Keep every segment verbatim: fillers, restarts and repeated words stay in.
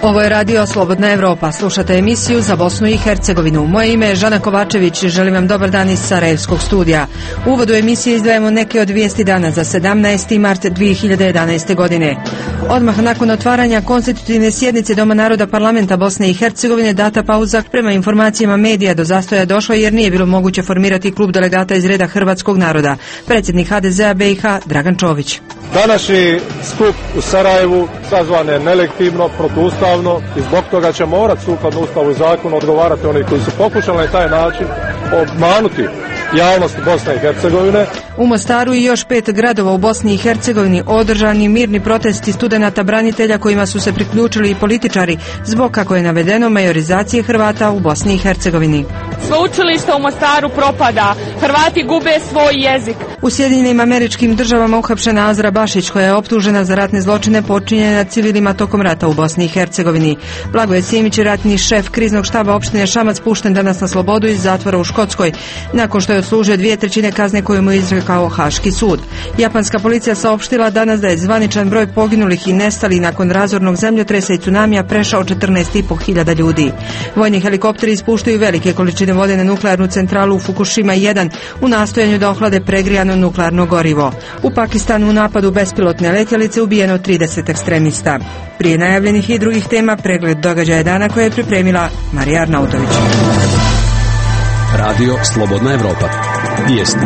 Ovo je radio Slobodna Evropa. Slušate emisiju za Bosnu i Hercegovinu. Moje ime je Žana Kovačević i želim vam dobar dan iz Sarajevskog studija. U uvodu emisije izdvajamo neke od vijesti dana za sedamnaesti mart dvije hiljade jedanaeste. godine. Odmah nakon otvaranja konstitutivne sjednice Doma naroda parlamenta Bosne i Hercegovine data pauza. Prema informacijama medija do zastoja došlo jer nije bilo moguće formirati klub delegata iz reda hrvatskog naroda. Predsjednik ha de zea be i ha Dragan Čović. Današnji skup u Sarajevu sazvan je nelegitimno, protuustavno i zbog toga će morati sukladno Ustavu i zakonu odgovarati oni koji su pokušali na taj način obmanuti javnost Bosne i Hercegovine. U Mostaru i još pet gradova u Bosni i Hercegovini održani mirni protesti studenata branitelja kojima su se priključili i političari zbog, kako je navedeno, majorizacije Hrvata u Bosni i Hercegovini. Sveučilište u Mostaru propada, Hrvati gube svoj jezik. U Sjedinjenim Američkim Državama uhapšena Azra Bašić, koja je optužena za ratne zločine počinjene nad civilima tokom rata u Bosni i Hercegovini. Blagoje Simić, ratni šef kriznog štaba opštine Šamac, pušten danas na slobodu iz zatvora u Škotskoj, nakon što je odslužio dvije trećine kazne koju mu je izrekao Haški sud. Japanska policija saopštila danas da je zvaničan broj poginulih i nestalih nakon razornog zemljotresa i tsunamija prešao četrnaest i po hiljada ljudi. Vojni helikopteri ispuštaju velike količine vode na nuklearnu centralu u Fukushima jedan u nastojanju da ohlade pregrijano nuklearno gorivo. U Pakistanu u napadu bespilotne letjelice ubijeno trideset ekstremista. Prije najavljenih i drugih tema pregled događaja dana koje je pripremila Marija Arnautović. Radio Slobodna Evropa. Vijesti.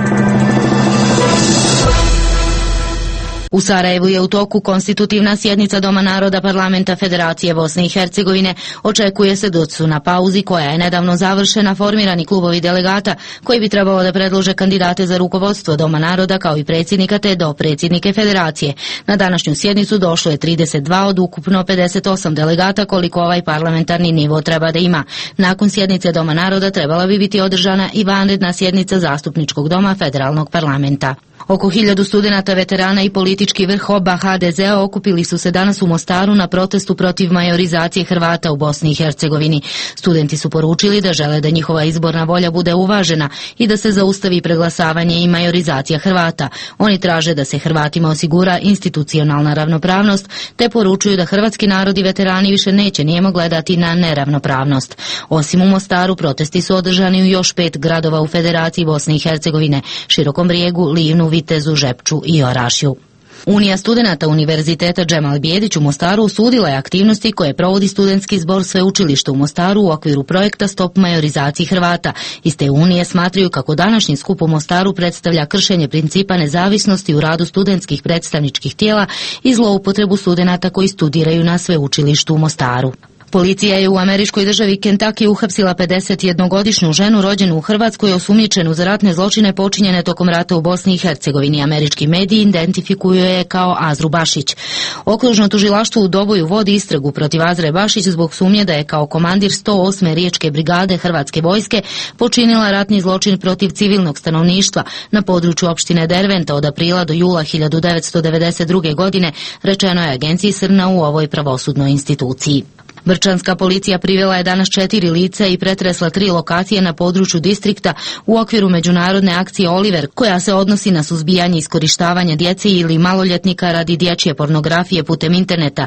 U Sarajevu je u toku konstitutivna sjednica Doma naroda parlamenta Federacije Bosne i Hercegovine. Očekuje se da su na pauzi koja je nedavno završena formirani klubovi delegata koji bi trebalo da predlože kandidate za rukovodstvo Doma naroda kao i predsjednika te do predsjednike Federacije. Na današnju sjednicu došlo je trideset dva od ukupno pedeset osam delegata koliko ovaj parlamentarni nivo treba da ima. Nakon sjednice Doma naroda trebala bi biti održana i vanredna sjednica zastupničkog doma federalnog parlamenta. Oko hiljadu studenata, veterana i politički vrh oba ha de zea okupili su se danas u Mostaru na protestu protiv majorizacije Hrvata u Bosni i Hercegovini. Studenti su poručili da žele da njihova izborna volja bude uvažena i da se zaustavi preglasavanje i majorizacija Hrvata. Oni traže da se Hrvatima osigura institucionalna ravnopravnost, te poručuju da hrvatski narod i veterani više neće nijemo gledati na neravnopravnost. Osim u Mostaru, protesti su održani u još pet gradova u Federaciji Bosne i Hercegovine: Širokom Brijegu, Livnu, Vitezu, Žepču i Orašju. Unija studenata Univerziteta Džemal Bijedić u Mostaru osudila je aktivnosti koje provodi studentski zbor sveučilišta u Mostaru u okviru projekta Stop majorizaciji Hrvata. Iz te unije smatraju kako današnji skup u Mostaru predstavlja kršenje principa nezavisnosti u radu studentskih predstavničkih tijela i zloupotrebu studenata koji studiraju na sveučilištu u Mostaru. Policija je u američkoj državi Kentucky uhapsila pedesetjednogodišnju ženu rođenu u Hrvatskoj osumnjičenu za ratne zločine počinjene tokom rata u Bosni i Hercegovini. Američki mediji identifikuju je kao Azru Bašić. Okružno tužilaštvo u Doboju vodi istragu protiv Azre Bašić zbog sumnje da je kao komandir sto osme riječke brigade Hrvatske vojske počinila ratni zločin protiv civilnog stanovništva na području opštine Derventa od aprila do jula hiljadu devetsto devedeset druge. godine, rečeno je agenciji Srna u ovoj pravosudnoj instituciji. Brčanska policija privela je danas četiri lica i pretresla tri lokacije na području distrikta u okviru međunarodne akcije Oliver, koja se odnosi na suzbijanje iskorištavanja djece ili maloljetnika radi dječje pornografije putem interneta.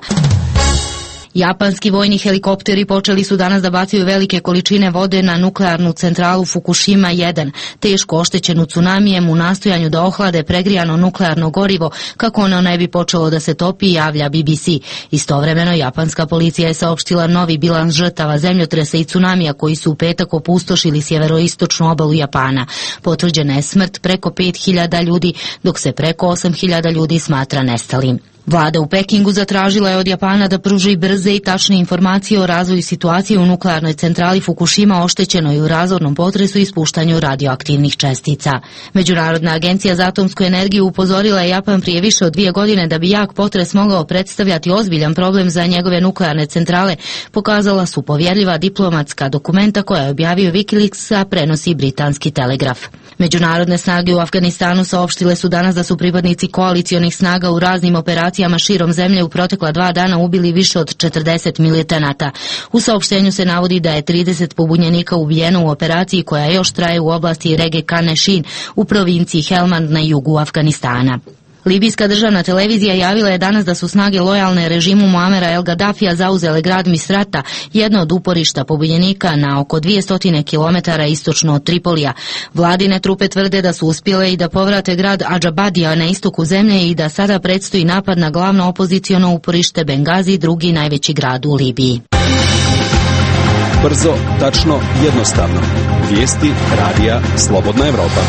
Japanski vojni helikopteri počeli su danas da bacaju velike količine vode na nuklearnu centralu Fukushima jedan, teško oštećenu tsunamijem u nastojanju da ohlade pregrijano nuklearno gorivo kako ono ne bi počelo da se topi, javlja be be ce. Istovremeno, japanska policija je saopštila novi bilans žrtava zemljotresa i tsunamija koji su u petak opustošili sjeveroistočnu obalu Japana. Potvrđena je smrt preko pet hiljada ljudi, dok se preko osam hiljada ljudi smatra nestalim. Vlada u Pekingu zatražila je od Japana da pruži brze i tačne informacije o razvoju situacije u nuklearnoj centrali Fukushima oštećenoj u razornom potresu i ispuštanju radioaktivnih čestica. Međunarodna agencija za atomsku energiju upozorila je Japan prije više od dvije godine da bi jak potres mogao predstavljati ozbiljan problem za njegove nuklearne centrale, pokazala su povjerljiva diplomatska dokumenta koja je objavio Wikileaks, a prenosi britanski Telegraf. Međunarodne snage u Afganistanu saopštile su danas da su pripadnici koalicionih snaga u raznim operacijama širom zemlje u protekla dva dana ubili više od četrdeset militanata. U saopštenju se navodi da je trideset pobunjenika ubijeno u operaciji koja još traje u oblasti Rege Kane Shin u provinciji Helmand na jugu Afganistana. Libijska državna televizija javila je danas da su snage lojalne režimu Muamera El Gaddafija zauzele grad Misrata, jedno od uporišta pobunjenika na oko dvjesto kilometara istočno od Tripolija. Vladine trupe tvrde da su uspjele i da povrate grad Adžabadija na istoku zemlje i da sada predstoji napad na glavno opoziciono uporište Bengazi, drugi najveći grad u Libiji. Brzo, tačno, jednostavno. Vijesti radija Slobodna Evropa.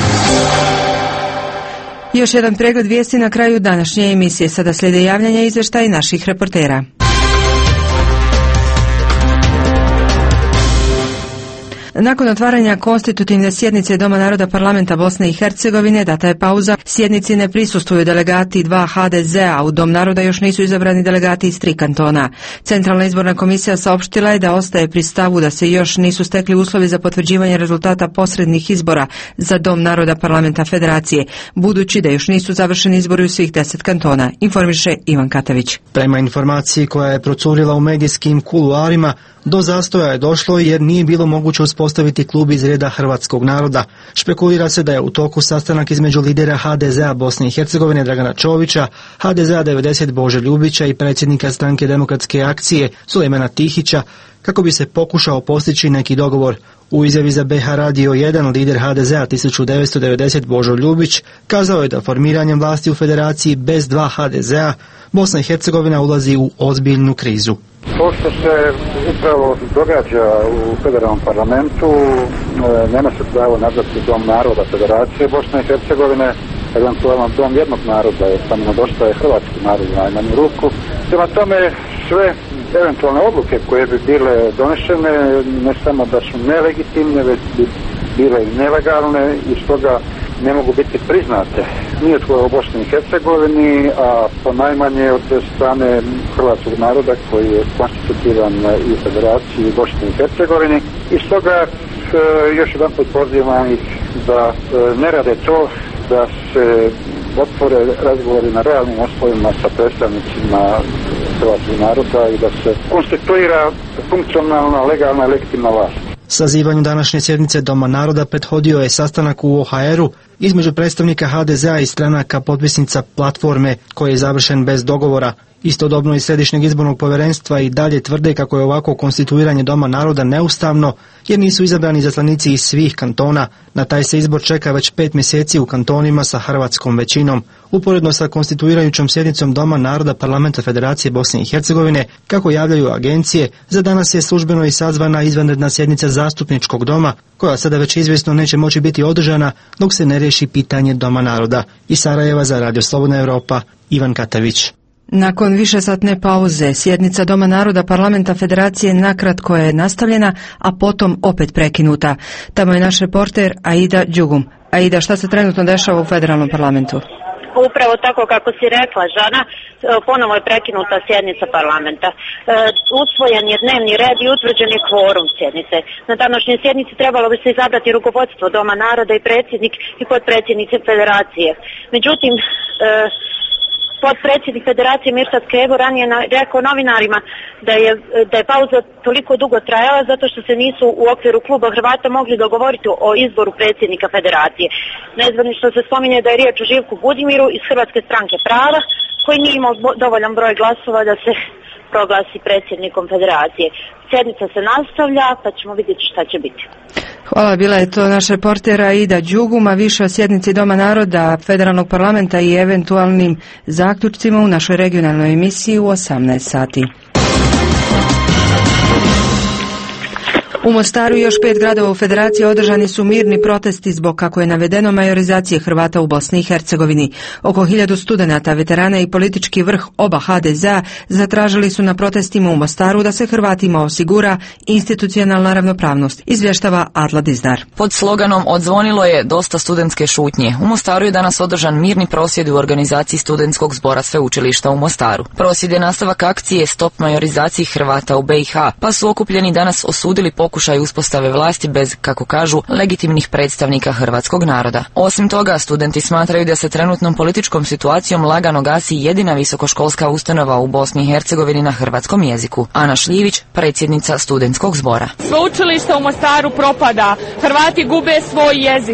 Još jedan pregled vijesti na kraju današnje emisije. Sada slijede javljanja i izvještaji naših reportera. Nakon otvaranja konstitutivne sjednice Doma naroda parlamenta Bosne i Hercegovine data je pauza. Sjednici ne prisustvuju delegati dva ha de zea, u Dom naroda još nisu izabrani delegati iz tri kantona. Centralna izborna komisija saopštila je da ostaje pri stavu da se još nisu stekli uslovi za potvrđivanje rezultata posrednih izbora za Dom naroda parlamenta Federacije, budući da još nisu završeni izbori u svih deset kantona, informiše Ivan Katavić. Prema informaciji koja je procurila u medijskim kuluarima, do zastoja je došlo jer nije bilo moguće uspostaviti klub iz reda hrvatskog naroda. Špekulira se da je u toku sastanak između lidera ha de zea Bosne i Hercegovine Dragana Čovića, ha de zea devedeset Bože Ljubića i predsjednika stranke Demokratske akcije Sulejmana Tihića, kako bi se pokušao postići neki dogovor. U izjavi za be ha Radio jedan lider ha de zea tisuću devetsto devedeset Božo Ljubić kazao je da formiranjem vlasti u federaciji bez dva ha de zea Bosna i Hercegovina ulazi u ozbiljnu krizu. To što se upravo događa u federalnom parlamentu nema se pravo nazvati Dom naroda Federacije Bosne i Hercegovine, eventualno Dom jednog naroda, jer samo nedostaje hrvatski narod u najmanju ruku. Prema tome sve eventualne odluke koje bi bile donešene ne samo da su nelegitimne, već bi bile i nelegalne i stoga ne mogu biti priznate ni od Bosni i Hercegovini, a po najmanje od strane hrvatskog naroda koji je konstitutivan i u Federaciji i Bosni i Hercegovini. I stoga još jedan put pozivam ih da ne rade to, da se otvore razgovori na realnim osnovima sa predstavnicima hrvatskog naroda i da se konstituira funkcionalna, legalna i legitimna vlast. Sazivanju današnje sjednice Doma naroda prethodio je sastanak u o ha eru između predstavnika ha de zea i stranaka potpisnica platforme koji je završen bez dogovora. Istodobno iz Središnjeg izbornog povjerenstva i dalje tvrde kako je ovako konstituiranje Doma naroda neustavno jer nisu izabrani izaslanici iz svih kantona. Na taj se izbor čeka već pet mjeseci u kantonima sa hrvatskom većinom. Uporedno sa konstituirajućom sjednicom Doma naroda parlamenta Federacije Bosne i Hercegovine, kako javljaju agencije, za danas je službeno i sazvana izvanredna sjednica zastupničkog doma, koja sada već izvjesno neće moći biti održana dok se ne riješi pitanje Doma naroda. Iz Sarajeva za Radio Slobodna Evropa, Ivan Katavić. Nakon višesatne pauze, sjednica Doma naroda parlamenta Federacije nakratko je nastavljena, a potom opet prekinuta. Tamo je naš reporter Aida Đugum. Aida, šta se trenutno dešava u federalnom parlamentu? Upravo tako kako si rekla, Žana, ponovo je prekinuta sjednica parlamenta. E, usvojen je dnevni red i utvrđen je kvorum sjednice. Na današnjoj sjednici trebalo bi se izabrati rukovodstvo Doma naroda i predsjednik i potpredsjednice Federacije. Međutim, e, potpredsjednik Federacije Mirsad Kevo ranije rekao novinarima da je, da je pauza toliko dugo trajala zato što se nisu u okviru kluba Hrvata mogli dogovoriti o izboru predsjednika Federacije. Nezvanično se spominje da je riječ o Živku Budimiru iz Hrvatske stranke prava koji nije imao dovoljan broj glasova da se proglasi predsjednikom Federacije. Sjednica se nastavlja pa ćemo vidjeti šta će biti. Hvala, bila je to naš reporter Aida Đuguma. Više o sjednici Doma naroda Federalnog parlamenta i eventualnim zaključcima u našoj regionalnoj emisiji u osamnaest sati. U Mostaru i još pet gradova u Federaciji održani su mirni protesti zbog, kako je navedeno, majorizacije Hrvata u Bosni i Hercegovini. Oko hiljadu studenata, veterana i politički vrh oba ha de zea zatražili su na protestima u Mostaru da se Hrvatima osigura institucionalna ravnopravnost, izvještava Adla Dizdar. Pod sloganom "Odzvonilo je dosta studentske šutnje" u Mostaru je danas održan mirni prosvjed u organizaciji studentskog zbora sveučilišta u Mostaru. Prosvjed je nastavak akcije Stop majorizaciji Hrvata u be i ha, pa su okupljeni danas osudili pokušaj uspostave vlasti bez, kako kažu, legitimnih predstavnika hrvatskog naroda. Osim toga, studenti smatraju da se trenutnom političkom situacijom lagano gasi jedina visokoškolska ustanova u Bosni i Hercegovini na hrvatskom jeziku. Ana Šljivić, predsjednica studentskog zbora. Sveučilište u Mostaru propada, Hrvati gube svoj jezik.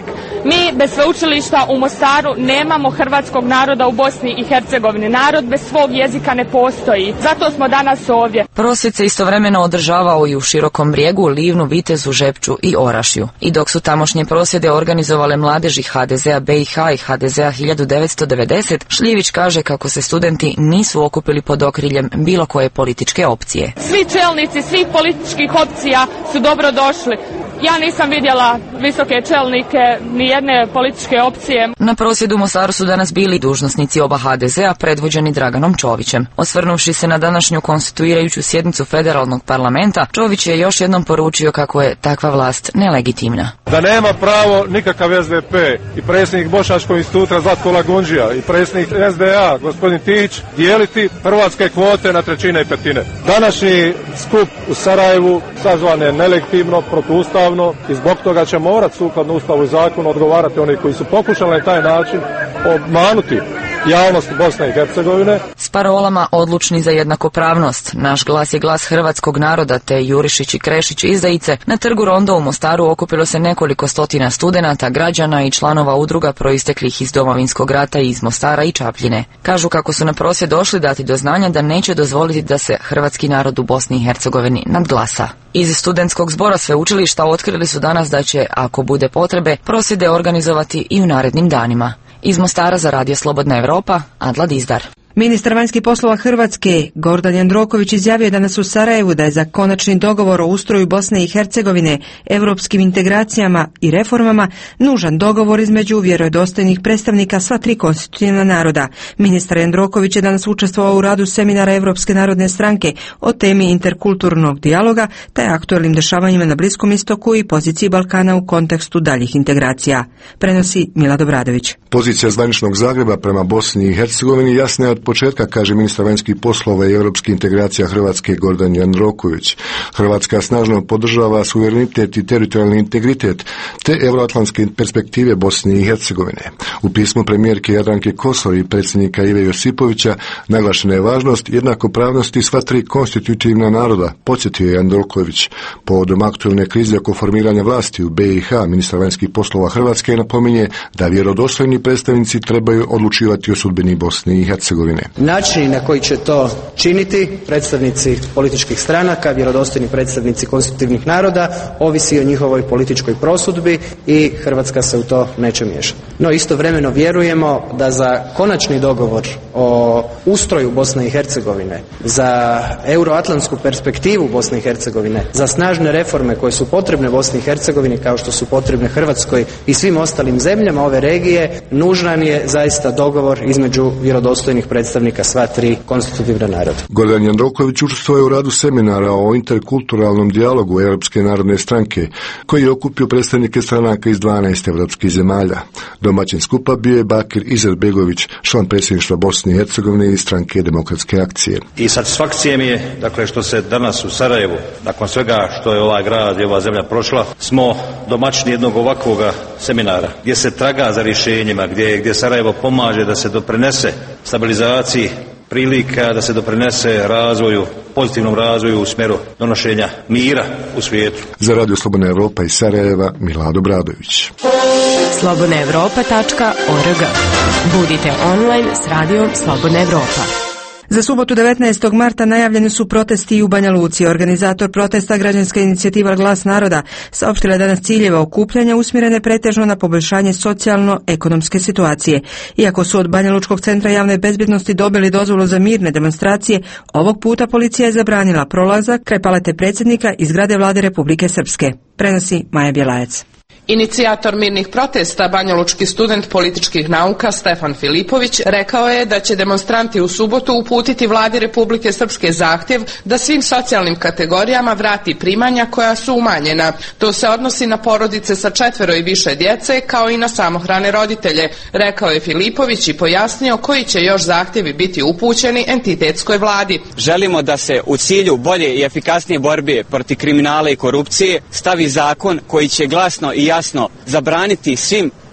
Mi bez sveučilišta u Mostaru nemamo hrvatskog naroda u Bosni i Hercegovini. Narod bez svog jezika ne postoji. Zato smo danas ovdje. Prosvjed se istovremeno održavao i u Širokom Brijegu, Livnu, Vitezu, Žepču i Orašju. I dok su tamošnje prosvjede organizovale mladeži ha de zea be i ha i ha de zea hiljadu devetsto devedeset, Šljivić kaže kako se studenti nisu okupili pod okriljem bilo koje političke opcije. Svi čelnici svih političkih opcija su dobro došli. Ja nisam vidjela visoke čelnike ni jedne političke opcije. Na prosvjedu u Mostaru su danas bili dužnosnici oba ha de zea predvođeni Draganom Čovićem. Osvrnuvši se na današnju konstituirajuću sjednicu federalnog parlamenta, Čović je još jednom poručio kako je takva vlast nelegitimna. Da nema pravo nikakav es de pe i predsjednik Bošnjačkog instituta Zlatko Lagundžija i predsjednik es de a gospodin Tić dijeliti hrvatske kvote na trećine i petine. Današnji skup u Sarajevu sazvan je nelegitimno, protuustavno i zbog toga će morati sukladno Ustavu i zakonu odgovarati oni koji su pokušali na taj način obmanuti javnost Bosne i Hercegovine. S parolama odlučni za jednakopravnost, naš glas je glas hrvatskog naroda, te Jurišić i Krešić izdajice, na trgu Rondo u Mostaru okupilo se nekoliko stotina studenata, građana i članova udruga proisteklih iz Domovinskog rata i iz Mostara i Čapljine. Kažu kako su na prosvjed došli dati do znanja da neće dozvoliti da se hrvatski narod u Bosni i Hercegovini nadglasa. Iz studentskog zbora sveučilišta otkrili su danas da će, ako bude potrebe, prosvjede organizovati i u narednim danima. Iz Mostara za Radio Slobodna Evropa, Adla Dizdar. Ministar vanjskih poslova Hrvatske Gordan Jandroković izjavio danas u Sarajevu da je za konačni dogovor o ustroju Bosne i Hercegovine, europskim integracijama i reformama nužan dogovor između vjerodostojnih predstavnika sva tri konstitutivna naroda. Ministar Jandroković je danas učestvovao u radu seminara Europske narodne stranke o temi interkulturnog dijaloga te aktualnim dešavanjima na Bliskom istoku i poziciji Balkana u kontekstu daljih integracija. Prenosi Milad Obradović. Pozicija zvaničnog Zagreba prema Bosni i Hercegovini jasna je od početka, kaže ministar vanjskih poslova i europskih integracija Hrvatske Gordan Jandroković. Hrvatska snažno podržava suverenitet i teritorijalni integritet te euroatlantske perspektive Bosne i Hercegovine. U pismu premijerke Jadranke Kosor i predsjednika Ive Josipovića naglašena je važnost jednakopravnosti sva tri konstitutivna naroda, podsjetio je Jandroković. Povodom aktualne krize oko formiranja vlasti u be i ha, ministar vanjskih poslova Hrvatske napominje da vjerodostojni predstavnici trebaju odlučivati o sudbini Bosne i Hercegovine. Način na koji će to činiti predstavnici političkih stranaka, vjerodostojni predstavnici konstitutivnih naroda, ovisi o njihovoj političkoj prosudbi i Hrvatska se u to neće miješati. No istovremeno vjerujemo da za konačni dogovor o ustroju Bosne i Hercegovine, za euroatlantsku perspektivu Bosne i Hercegovine, za snažne reforme koje su potrebne Bosni i Hercegovini kao što su potrebne Hrvatskoj i svim ostalim zemljama ove regije, nužan je zaista dogovor između vjerodostojnih predstavnika sva tri konstitutivna naroda. Gordan Jandroković učestvuje u radu seminara o interkulturalnom dijalogu Europske narodne stranke, koji je okupio predstavnike stranaka iz dvanaest evropskih zemalja. Domaćin skupa bio je Bakir Izetbegović, član predsjedništva Bosne i Hercegovine i stranke Demokratske akcije. I satisfakcija mi je, dakle, što se danas u Sarajevu, nakon svega što je ovaj grad i ova zemlja prošla, smo domaćini jednog ovakvog seminara, gdje se traga za rješenjima, gdje, gdje Sarajevo pomaže da se doprinese stabilizaciji prilika, da se doprinese razvoju, pozitivnom razvoju u smjeru donošenja mira u svijetu. Za Radio Slobodna Evropa iz Sarajeva, Milad Obradović. slobodna evropa tačka org. Budite online s radijom Slobodna Evropa. Za subotu devetnaestog marta najavljeni su protesti i u Banja Luci. Organizator protesta, građanska inicijativa Glas naroda, saopštila je danas ciljeva okupljanja usmjerene pretežno na poboljšanje socijalno-ekonomske situacije. Iako su od Banja Lučkog centra javne bezbjednosti dobili dozvolu za mirne demonstracije, ovog puta policija je zabranila prolazak kraj palate predsjednika i zgrade vlade Republike Srpske. Prenosi Maja Bjelajac. Inicijator mirnih protesta, banjalučki student političkih nauka Stefan Filipović, rekao je da će demonstranti u subotu uputiti vladi Republike Srpske zahtjev da svim socijalnim kategorijama vrati primanja koja su umanjena. To se odnosi na porodice sa četvero i više djece, kao i na samohrane roditelje, rekao je Filipović i pojasnio koji će još zahtjevi biti upućeni entitetskoj vladi. Želimo da se u cilju bolje i efikasnije borbe protiv kriminala i korupcije stavi zakon koji će glasno i jasno zabraniti svim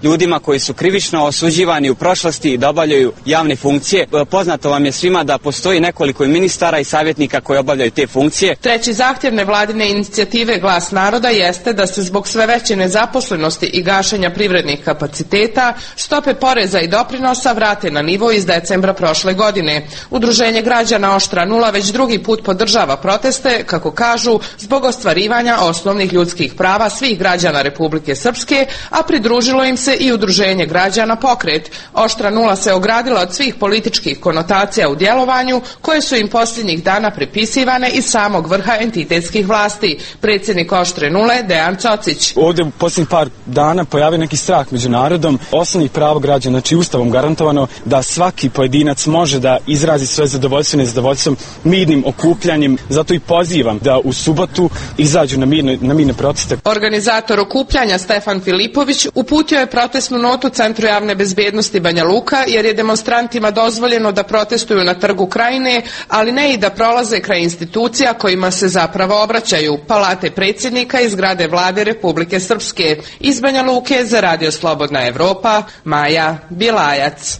ljudima koji su krivično osuđivani u prošlosti i da obavljaju javne funkcije. Poznato vam je svima da postoji nekoliko ministara i savjetnika koji obavljaju te funkcije. Treći zahtjev nevladine inicijative Glas naroda jeste da se zbog sve veće nezaposlenosti i gašenja privrednih kapaciteta stope poreza i doprinosa vrate na nivo iz decembra prošle godine. Udruženje građana Oštra nula već drugi put podržava proteste, kako kažu, zbog ostvarivanja osnovnih ljudskih prava svih građana Republike Srpske, a pridružilo im se i Udruženje građana Pokret. Oštra nula se ogradila od svih političkih konotacija u djelovanju koje su im posljednjih dana prepisivane iz samog vrha entitetskih vlasti. Predsjednik Oštre nule Dejan Cocić. Ovdje u posljednjih par dana pojavio neki strah među narodom, osnovnih prava građana, znači ustavom garantovano da svaki pojedinac može da izrazi svoje zadovoljstvo i nezadovoljstvo mirnim okupljanjem. Zato i pozivam da u subotu izađu na mirne, na mirne proteste. Organizator okupljanja Stefan Filipović uputio je protestnu notu Centru javne bezbednosti Banja Luka jer je demonstrantima dozvoljeno da protestuju na Trgu Krajine, ali ne i da prolaze kraj institucija kojima se zapravo obraćaju, palate predsjednika i zgrade vlade Republike Srpske. Iz Banja Luke za Radio Slobodna Evropa, Maja Bilajac.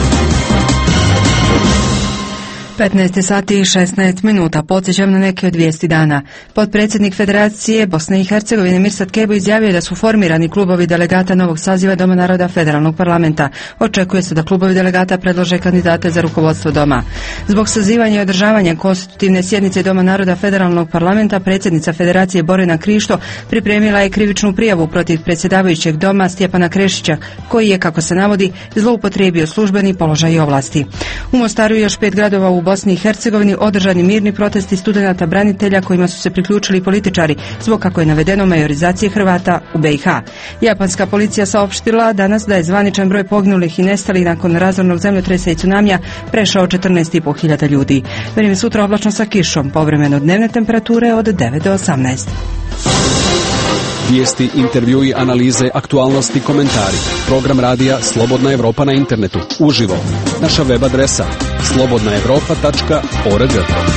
petnaest sati i šesnaest minuta. Podsjećam na neke od vijesti dana. Potpredsjednik Federacije Bosne i Hercegovine Mirsad Kebo izjavio da su formirani klubovi delegata novog saziva Doma naroda Federalnog parlamenta. Očekuje se da klubovi delegata predlože kandidate za rukovodstvo Doma. Zbog sazivanja i održavanja konstitutivne sjednice Doma naroda Federalnog parlamenta, predsjednica Federacije Borjana Krišto pripremila je krivičnu prijavu protiv predsjedavajućeg Doma Stjepana Krešića, koji je, kako se navodi, zloupotrijebio službeni položaj i ovlasti. U Mostaru i još pet gradova u Bosni i Hercegovini održani mirni protesti studenata branitelja kojima su se priključili političari zbog, kako je navedeno, majorizacije Hrvata u B i H. Japanska policija saopštila danas da je zvaničan broj poginulih i nestalih nakon razornog zemljotresa i tsunamija prešao četrnaest i po hiljada ljudi. Vrijeme sutra oblačno sa kišom, povremeno dnevne temperature od devet do osamnaest. Vijesti, intervjui, analize, aktualnosti, komentari. Program radija Slobodna Evropa na internetu. Uživo. Naša web adresa slobodna evropa tačka org.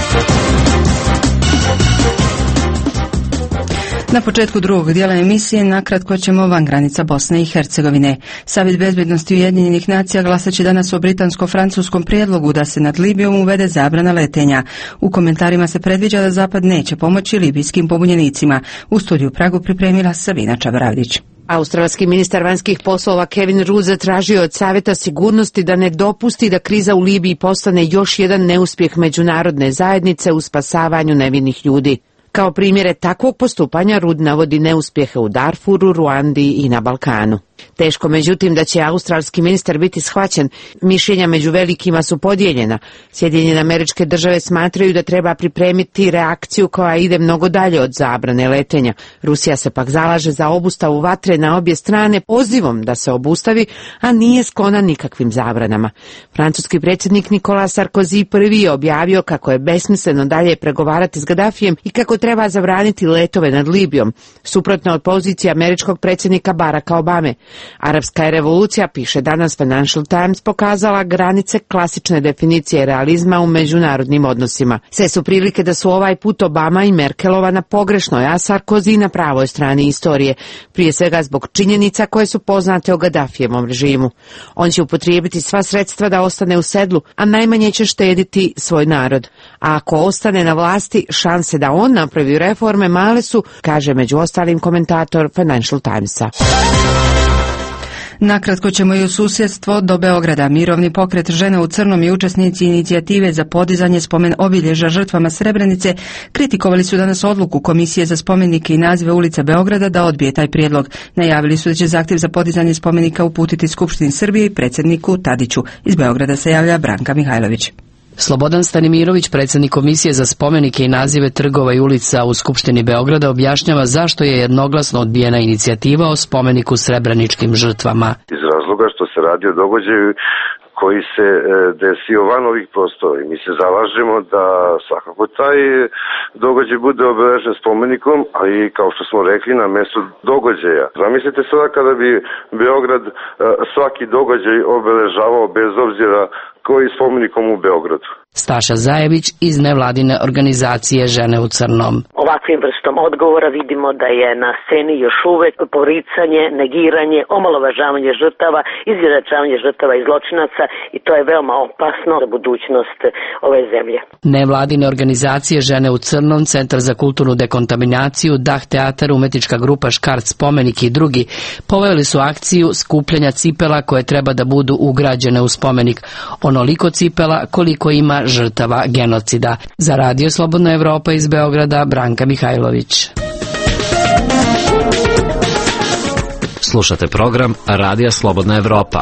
Na početku drugog dijela emisije nakratko ćemo van granica Bosne i Hercegovine. Savjet bezbednosti Ujedinjenih nacija glasat će danas o britansko-francuskom prijedlogu da se nad Libijom uvede zabrana letenja. U komentarima se predviđa da Zapad neće pomoći libijskim pobunjenicima. U studiju Pragu pripremila Sabina Čabaravdić. Australski ministar vanjskih poslova Kevin Rudd zatražio od Savjeta sigurnosti da ne dopusti da kriza u Libiji postane još jedan neuspjeh međunarodne zajednice u spasavanju nevinih ljudi. Kao primjere takvog postupanja Rudd navodi neuspjehe u Darfuru, Ruandi i na Balkanu. Teško međutim da će australski ministar biti shvaćen. Mišljenja među velikima su podijeljena. Sjedinjene Američke Države smatraju da treba pripremiti reakciju koja ide mnogo dalje od zabrane letenja. Rusija se pak zalaže za obustavu vatre na obje strane pozivom da se obustavi, a nije sklona nikakvim zabranama. Francuski predsjednik Nicolas Sarkozy prvi je objavio kako je besmisleno dalje pregovarati s Gaddafijem i kako treba zabraniti letove nad Libijom, suprotno od pozicije američkog predsjednika Baracka Obame. Arapska je revolucija, piše danas Financial Times, pokazala granice klasične definicije realizma u međunarodnim odnosima. Sve su prilike da su ovaj put Obama i Merkelova na pogrešnoj, a Sarkozy na pravoj strani istorije, prije svega zbog činjenica koje su poznate o Gaddafijevom režimu. On će upotrijebiti sva sredstva da ostane u sedlu, a najmanje će štediti svoj narod. A ako ostane na vlasti, šanse da on napravi reforme male su, kaže među ostalim komentator Financial Timesa. Nakratko ćemo i u susjedstvo do Beograda. Mirovni pokret Žena u crnom i učesnici inicijative za podizanje spomen obilježja žrtvama Srebrenice kritikovali su danas odluku Komisije za spomenike i nazive ulica Beograda da odbije taj prijedlog. Najavili su da će zahtjev za podizanje spomenika uputiti Skupštini Srbije i predsjedniku Tadiću. Iz Beograda se javlja Branka Mihajlović. Slobodan Stanimirović, predsjednik Komisije za spomenike i nazive trgova i ulica u Skupštini Beograda, objašnjava zašto je jednoglasno odbijena inicijativa o spomeniku srebreničkim žrtvama. Iz razloga što se radi o događaju koji se desio van ovih prostora i mi se zalažemo da svakako taj događaj bude obeležen spomenikom, a i kao što smo rekli na mjestu događaja. Zamislite sada kada bi Beograd svaki događaj obeležavao bez obzira Hrvatskoj i spomenikom u Beogradu. Staša Zajević iz nevladine organizacije Žene u crnom. Ovakvim vrstom odgovora vidimo da je na sceni još uvek poricanje, negiranje, omalovažavanje žrtava, izjednačavanje žrtava i zločinaca i to je veoma opasno za budućnost ove zemlje. Nevladine organizacije Žene u crnom, Centar za kulturnu dekontaminaciju, Dah teatar, umetnička grupa Škart spomenik i drugi poveli su akciju skupljanja cipela koje treba da budu ugrađene u spomenik. Onoliko cipela koliko ima žrtava genocida. Za Radio Slobodna Evropa iz Beograda, Branka Mihajlović. Slušate program Radija Slobodna Evropa.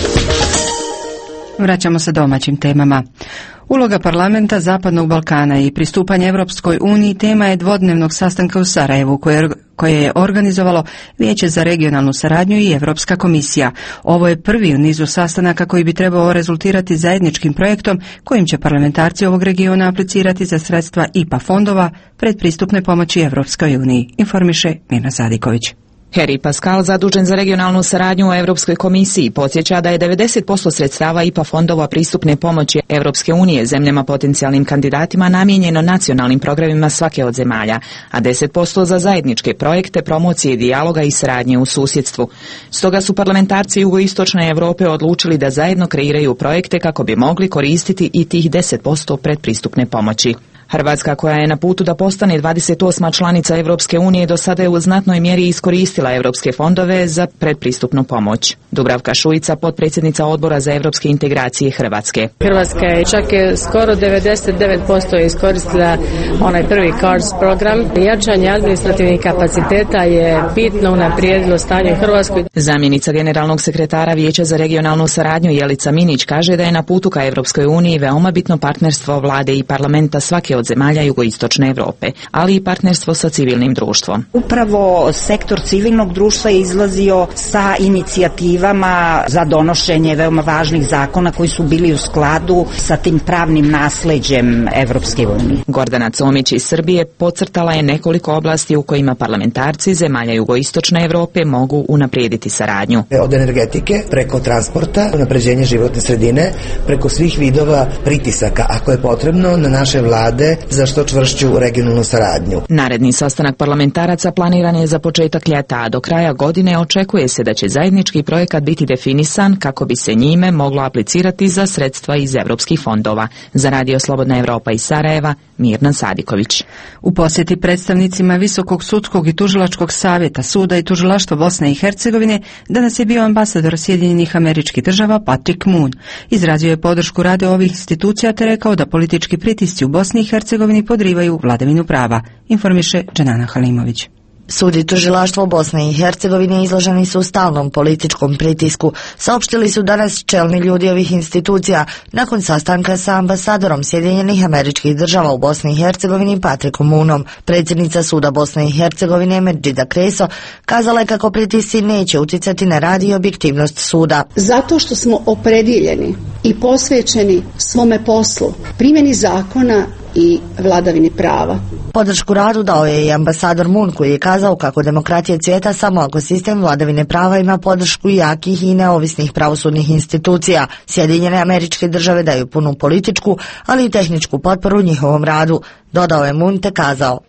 Vraćamo se domaćim temama. Uloga parlamenta Zapadnog Balkana i pristupanje Evropskoj uniji tema je dvodnevnog sastanka u Sarajevu koje, koje je organizovalo Vijeće za regionalnu saradnju i Evropska komisija. Ovo je prvi u nizu sastanaka koji bi trebao rezultirati zajedničkim projektom kojim će parlamentarci ovog regiona aplicirati za sredstva I P A fondova predpristupne pomoći Evropskoj uniji, informiše Mirna Sadiković. Harry Pascal, zadužen za regionalnu saradnju u Europskoj komisiji, podsjeća da je devedeset posto sredstava I P A fondova pristupne pomoći Europske unije zemljama potencijalnim kandidatima namijenjeno nacionalnim programima svake od zemalja, a deset posto za zajedničke projekte promocije dijaloga i saradnje u susjedstvu. Stoga su parlamentarci jugoistočne Europe odlučili da zajedno kreiraju projekte kako bi mogli koristiti i tih deset posto predpristupne pomoći. Hrvatska, koja je na putu da postane dvadeset osma članica Europske unije, do sada je u znatnoj mjeri iskoristila europske fondove za predpristupnu pomoć. Dubravka Šuica, potpredsjednica Odbora za europske integracije Hrvatske. Hrvatska je čak je skoro devedeset devet posto iskoristila onaj prvi C A R D S program. Jačanje administrativnih kapaciteta je bitno unaprijedilo stanje u Hrvatskoj. Zamjenica generalnog sekretara Vijeća za regionalnu saradnju Jelica Minić kaže da je na putu ka Europskoj uniji veoma bitno partnerstvo vlade i parlamenta svake od zemalja jugoistočne Europe, ali i partnerstvo sa civilnim društvom. Upravo sektor civilnog društva je izlazio sa inicijativama za donošenje veoma važnih zakona koji su bili u skladu sa tim pravnim nasleđem Evropske unije. Gordana Comić iz Srbije podcrtala je nekoliko oblasti u kojima parlamentarci zemalja jugoistočne Europe mogu unaprijediti saradnju. Od energetike, preko transporta, unapređenje životne sredine, preko svih vidova pritisaka, ako je potrebno, na naše vlade za što čvršću regionalnu saradnju. Naredni sastanak parlamentaraca planiran je za početak ljeta, a do kraja godine očekuje se da će zajednički projekat biti definisan kako bi se njime moglo aplicirati za sredstva iz europskih fondova. Za Radio Slobodna Evropa iz Sarajeva, Mirna Sadiković. U posjeti predstavnicima Visokog sudskog i tužilačkog savjeta, suda i tužilaštva Bosne i Hercegovine danas je bio ambasador Sjedinjenih Američkih Država Patrick Moon. Izrazio je podršku rade ovih institucija te rekao da politički pritisci u Bosni i Hercegovini podrivaju vladavinu prava, informiše Dženana Halimović. Sud i tužilaštvo Bosne i Hercegovine izloženi su stalnom političkom pritisku, saopštili su danas čelni ljudi ovih institucija nakon sastanka sa ambasadorom Sjedinjenih Američkih Država u Bosni i Hercegovini Patrickom Moonom. Predsjednica suda Bosne i Hercegovine Medžida Kreso kazala je kako pritisci neće uticati na rad i objektivnost suda. Zato što smo opredjeljeni i posvećeni svome poslu, primjeni zakona i vladavini prava. Podršku radu dao je i ambasador Moon koji je kazao kako demokratija cvjeta samo ako sistem vladavine prava ima podršku jakih i neovisnih pravosudnih institucija. Sjedinjene Američke Države daju punu političku, ali i tehničku potporu njihovom radu. Dodao je Moon te kazao: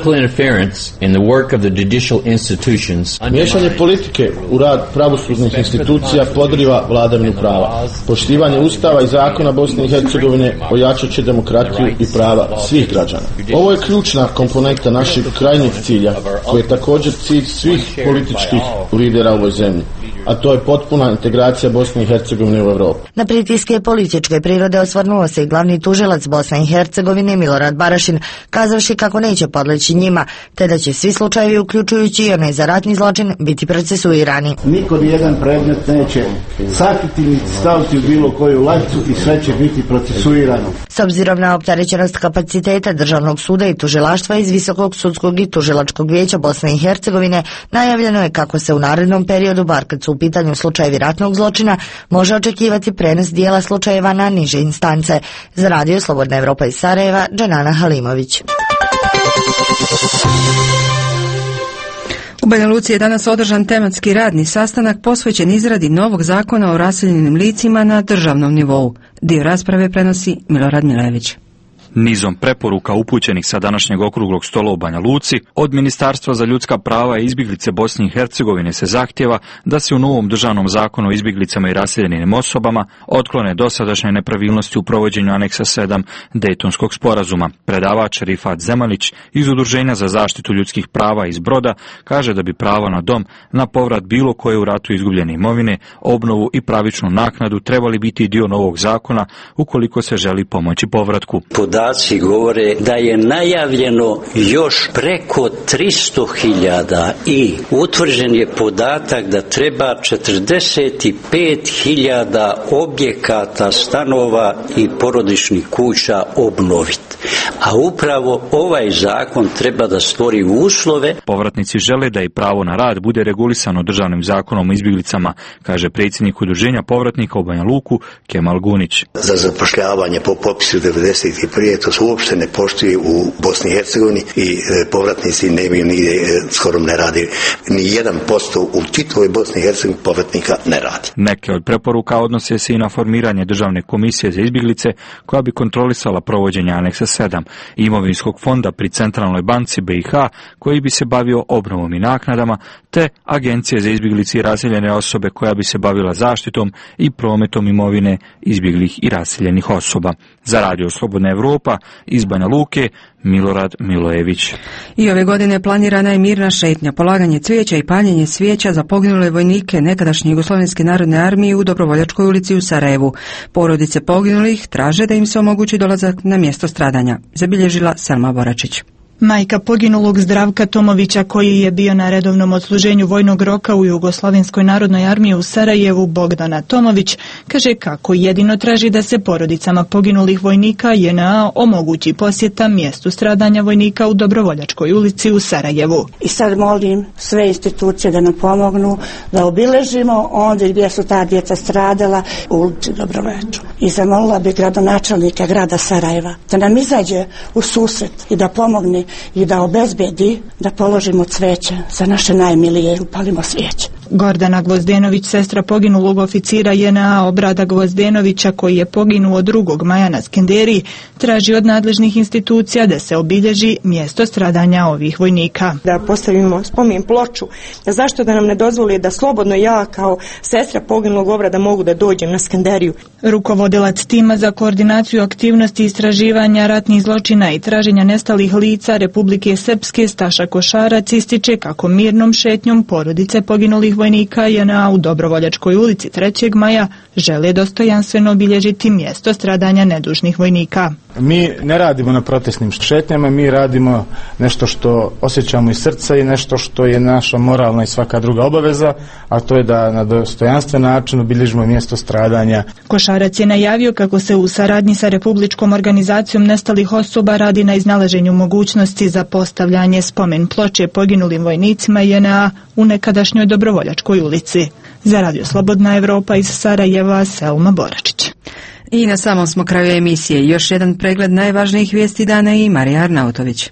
Miješanje politike u rad pravosudnih institucija podriva vladavinu prava. Poštivanje Ustava i zakona Bosne i Hercegovine ojačat će demokratiju i prava svih građana. Ovo je ključna komponenta našeg krajnjeg cilja, koji je također cilj svih političkih lidera u ovoj zemlji, a to je potpuna integracija Bosne i Hercegovine u Europu. Na pritiske političke prirode osvrnuo se i glavni tužilac Bosne i Hercegovine Milorad Barašin, kazavši kako neće podleći njima, te da će svi slučajevi, uključujući i onaj za ratni zločin, biti procesuirani. Niko nijedan predmet neće sakriti ni staviti u bilo koju ladicu i sve će biti procesuirano. S obzirom na opterećenost kapaciteta Državnog suda i tužilaštva iz Visokog sudskog i tužilačkog vijeća Bosne i Hercegovine, najavljeno je kako se u narednom periodu, bar kad su u pitanju slučajevi ratnog zločina, može očekivati prenos dijela slučajeva na niže instance. Za Radio Slobodna Evropa iz Sarajeva, Dženana Halimović. U Banja Luci je danas održan tematski radni sastanak posvećen izradi novog zakona o raseljenim licima na državnom nivou. Dio rasprave prenosi Milorad Milević. Nizom preporuka upućenih sa današnjeg okruglog stola u Banja Luci, od Ministarstva za ljudska prava i izbjeglice Bosne i Hercegovine se zahtjeva da se u novom državnom zakonu o izbjeglicama i raseljenim osobama otklone dosadašnje nepravilnosti u provođenju aneksa sedam Dejtonskog sporazuma. Predavač Rifat Zemalić iz Udruženja za zaštitu ljudskih prava iz Broda kaže da bi pravo na dom, na povrat bilo koje u ratu izgubljene imovine, obnovu i pravičnu naknadu trebali biti dio novog zakona ukoliko se želi pomoći povratku. Podaci govore da je najavljeno još preko tristo hiljada i utvrđen je podatak da treba četrdeset pet hiljada objekata, stanova i porodičnih kuća obnoviti. A upravo ovaj zakon treba da stvori uslove. Povratnici žele da i pravo na rad bude regulisano državnim zakonom o izbjeglicama, kaže predsjednik Udruženja povratnika u Banja Luku Kemal Gunić. Za zapošljavanje po popisu devedeset prije to se uopšte ne poštuje u Bosni i Hercegovini i povratnici nemaju nigdje, skoro ne radi. Ni jedan posto u čitavoj Bosni i Hercegovini povratnika ne radi. Neke od preporuka odnose se i na formiranje državne komisije za izbjeglice koja bi kontrolisala provođenje aneksa sedam imovinskog fonda pri Centralnoj banci B i H koji bi se bavio obnovom i naknadama, te agencije za izbjeglice i raseljene osobe koja bi se bavila zaštitom i prometom imovine izbjeglih i raseljenih osoba. Za Radio Slobodna Evropa iz Banja Luke, Milorad Milojević. I ove godine planirana je mirna šetnja, polaganje cvijeća i paljenje svijeća za poginule vojnike nekadašnje Jugoslovenske narodne armije u Dobrovoljačkoj ulici u Sarajevu. Porodice poginulih traže da im se omogući dolazak na mjesto stradanja, zabilježila Selma Boračić. Majka poginulog Zdravka Tomovića, koji je bio na redovnom odsluženju vojnog roka u Jugoslovenskoj narodnoj armiji u Sarajevu, Bogdana Tomović, kaže kako jedino traži da se porodicama poginulih vojnika J N A omogući posjeta mjestu stradanja vojnika u Dobrovoljačkoj ulici u Sarajevu. I sad molim sve institucije da nam pomognu da obiležimo ondje gdje su ta djeca stradala u ulici Dobrovoljaču. I zamolila bi gradonačelnika grada Sarajeva da nam izađe u susret i da pomogne i da obezbedi da položimo cveće za naše najmilije i upalimo svijeće. Gordana Gvozdenović, sestra poginulog oficira J N A Obrada Gvozdenovića, koji je poginuo drugog maja na Skenderiji, traži od nadležnih institucija da se obilježi mjesto stradanja ovih vojnika. Da postavimo spomen ploču, zašto da nam ne dozvoli da slobodno ja kao sestra poginulog Obrada mogu da dođem na Skenderiju. Rukovodilac tima za koordinaciju aktivnosti istraživanja ratnih zločina i traženja nestalih lica Republike Srpske Staša Košarac ističe kako mirnom šetnjom porodice poginulih vojnika J N A u Dobrovoljačkoj ulici trećeg maja žele dostojanstveno obilježiti mjesto stradanja nedužnih vojnika. Mi ne radimo na protestnim šetnjama, mi radimo nešto što osjećamo iz srca i nešto što je naša moralna i svaka druga obaveza, a to je da na dostojanstven način obilježimo mjesto stradanja. Košarac je najavio kako se u saradnji sa Republičkom organizacijom nestalih osoba radi na iznalaženju mogućnosti za postavljanje spomen ploče poginulim vojnicima J N A u nekadašnjoj Dobrovoljačkoj ulici. Za Radio Slobodna Evropa iz Sarajeva, Selma Boračić. I na samom smo kraju emisije. Još jedan pregled najvažnijih vijesti dana i Marija Arnautović.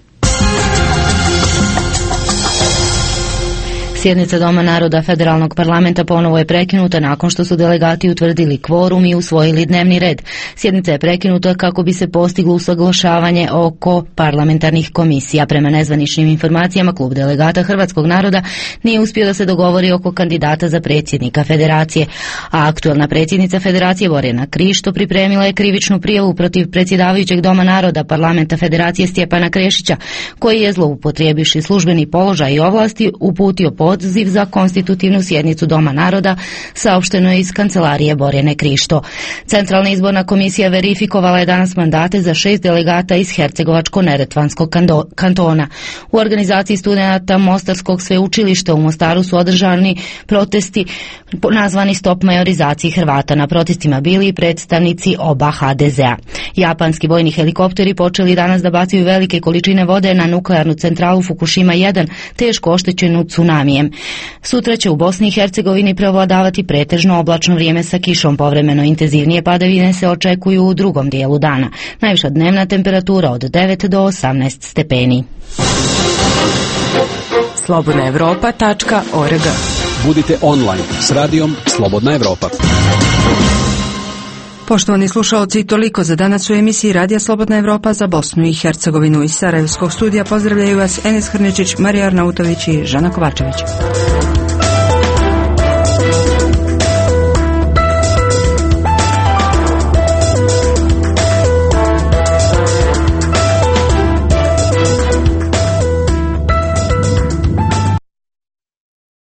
Sjednica Doma naroda Federalnog parlamenta ponovo je prekinuta nakon što su delegati utvrdili kvorum i usvojili dnevni red. Sjednica je prekinuta kako bi se postiglo usaglašavanje oko parlamentarnih komisija. Prema nezvaničnim informacijama, klub delegata Hrvatskog naroda nije uspio da se dogovori oko kandidata za predsjednika federacije, a aktuelna predsjednica federacije Borjana Krišto pripremila je krivičnu prijavu protiv predsjedavajućeg Doma naroda parlamenta federacije Stjepana Krešića, koji je zloupotrijebivši službeni položaj i ovlasti uputio poziv za konstitutivnu sjednicu Doma naroda, saopšteno je iz kancelarije Borjane Krišto. Centralna izborna komisija verifikovala je danas mandate za šest delegata iz Hercegovačko-Neretvanskog kantona. U organizaciji studenata Mostarskog sveučilišta u Mostaru su održani protesti nazvani Stop majorizaciji Hrvata. Na protestima bili i predstavnici oba H D Z-a. Japanski vojni helikopteri počeli danas da bacaju velike količine vode na nuklearnu centralu Fukushima jedan, teško oštećenu tsunamijem. Sutra će u Bosni i Hercegovini prevladavati pretežno oblačno vrijeme sa kišom, povremeno intenzivnije padavine se očekuju u drugom dijelu dana. Najviša dnevna temperatura od devet do osamnaest stepeni. slobodna evropa tačka org. Budite online s radijom Slobodna Evropa. Poštovani slušalci, toliko za danas u emisiji Radija Slobodna Evropa za Bosnu i Hercegovinu. Iz Sarajevskog studija pozdravljaju vas Enis Hrničić, Marija Arnautović i Žana Kovačević.